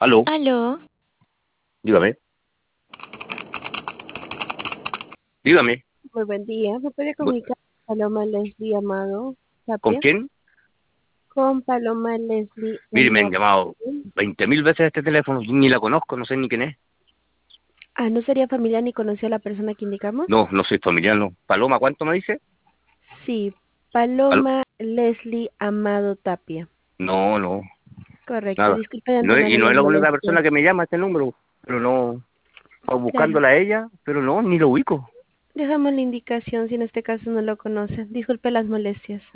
Aló, Aló, dígame, dígame, Muy buen día. ¿Me puede bu- comunicar con Paloma Leslie Amado ¿con Tapia? quién? Con Paloma Leslie Mire, me han Amado. llamado 20.000 veces a este teléfono, ni la conozco, no sé ni quién es. Ah, ¿no sería familiar ni conoció a la persona que indicamos? No, no soy familiar, no. Paloma, ¿cuánto me dice? Sí, Pal- Paloma Leslie Amado Tapia. no, no, Correcto. nada. Disculpe de No es, y antemano no es las la única molestias. persona que me llama a este número, pero no, o Claro. buscándola a ella, pero no, ni lo ubico. Dejamos la indicación si en este caso no lo conoce. Disculpe las molestias.